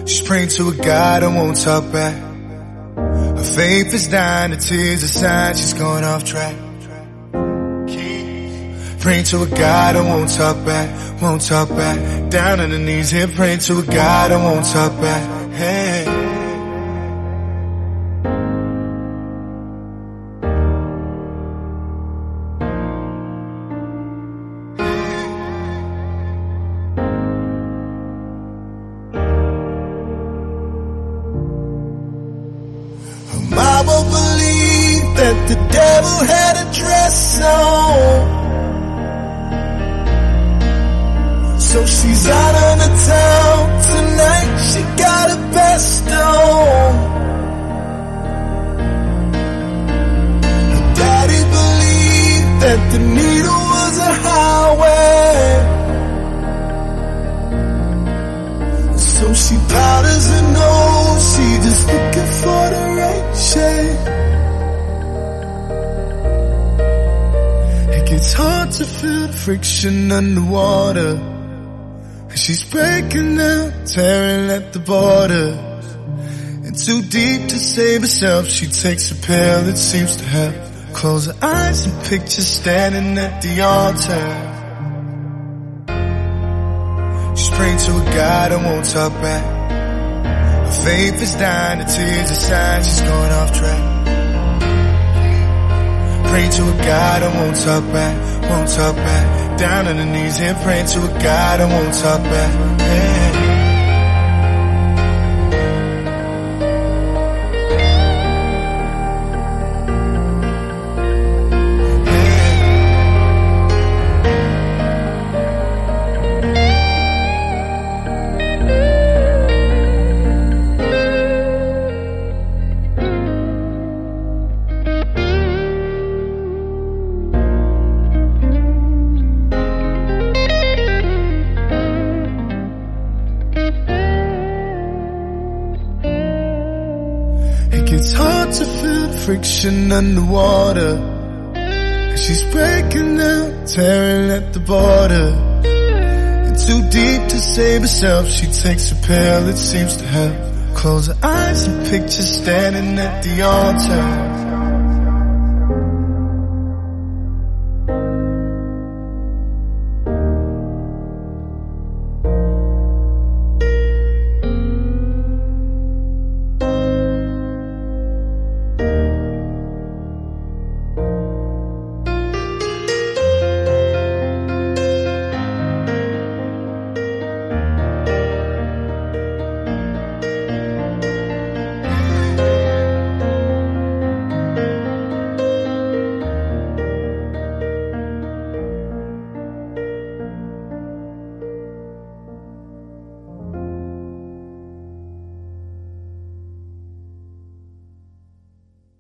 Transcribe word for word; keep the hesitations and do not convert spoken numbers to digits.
She's praying to a God that won't talk back. Her faith is dying, the tears are sign she's going off track. Praying to a God that won't talk back, won't talk back. Down on the knees here, praying to a God that won't talk back. Hey. I won't believe that the devil had a dress on, so she's out on the town tonight. She got her best on. Her daddy believed that the needle was a highway, so she powders her nose. She just looking for the right shade. It gets hard to feel the friction underwater. She's breaking down, tearing at the borders. And too deep to save herself, she takes a pill that seems to help. Close her eyes and picture standing at the altar. She's praying to a God that won't talk back. Her faith is dying, the tears are sign she's going off track. Praying to a God that won't talk back, won't talk back. Down on the knees here, praying to a God that won't talk back. Yeah. It's hard to feel the friction underwater. Cause she's breaking down, tearing at the border. And too deep to save herself, she takes a pill that seems to help. Close her eyes and picture standing at the altar.